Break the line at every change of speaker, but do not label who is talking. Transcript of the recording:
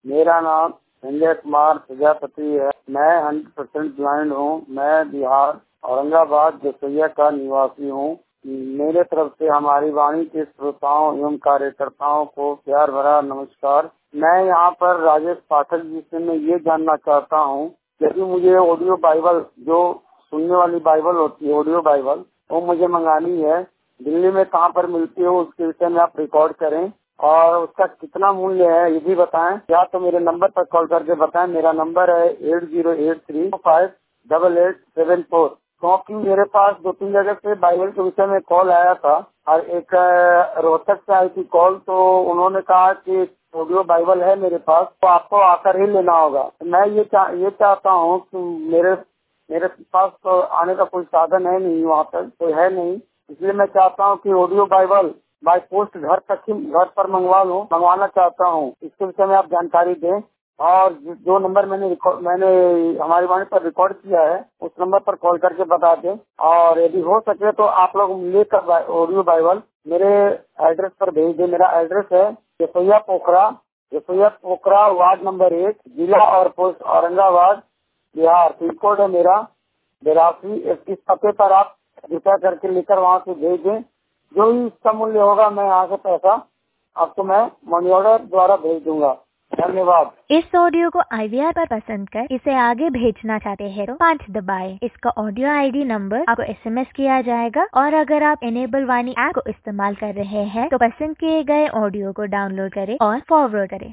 मेरा नाम संजय कुमार प्रजापति है। मैं 100% ब्लाइंड हूँ। मैं बिहार औरंगाबाद जसैया का निवासी हूँ। मेरे तरफ से हमारी वाणी के श्रोताओं एवं कार्यकर्ताओं को प्यार भरा नमस्कार। मैं यहाँ पर राजेश पाठक जी से मैं ये जानना चाहता हूँ, यदि मुझे ऑडियो बाइबल जो सुनने वाली बाइबल होती है, ऑडियो बाइबल, वो मुझे मंगानी है। दिल्ली में कहाँ पर मिलती है उसके विषय में आप रिकॉर्ड करें और उसका कितना मूल्य है ये भी बताएं। या तो मेरे नंबर पर कॉल करके बताएं। मेरा नंबर है 8083458874। क्योंकि मेरे पास 2-3 जगह से बाइबल के विषय में कॉल आया था और एक रोहतक से आई थी कॉल, तो उन्होंने कहा कि ऑडियो बाइबल है मेरे पास, तो आपको आकर ही लेना होगा। मैं ये चाहता हूँ कि मेरे पास तो आने का कोई साधन है नहीं, वहाँ पर कोई है नहीं, इसलिए मैं चाहता हूँ कि ऑडियो बाइबल बाय पोस्ट घर पर मंगवाना चाहता हूँ। इसके विषय में आप जानकारी दें और जो नंबर मैंने हमारी वाणी पर रिकॉर्ड किया है उस नंबर पर कॉल करके बता दें। और यदि हो सके तो आप लोग लेकर ऑडियो बाइबल मेरे एड्रेस पर भेज दें। मेरा एड्रेस है जसैया पोखरा वार्ड नंबर 1, जिला और post Aurangabad, Bihar. Pin code है मेरा 82। इस पते पर आप कृपया करके लेकर वहाँ से भेज दें। जो भी इसका मूल्य होगा मैं यहाँ से पैसा आपको मैं मनी ऑर्डर द्वारा भेज दूंगा। धन्यवाद।
इस ऑडियो को IVR पर पसंद कर इसे आगे भेजना चाहते हैं तो 5 दबाएं। इसका ऑडियो ID नंबर आपको SMS किया जाएगा और अगर आप इनेबल वाणी ऐप को इस्तेमाल कर रहे हैं तो पसंद किए गए ऑडियो को डाउनलोड करें और फॉरवर्ड करें।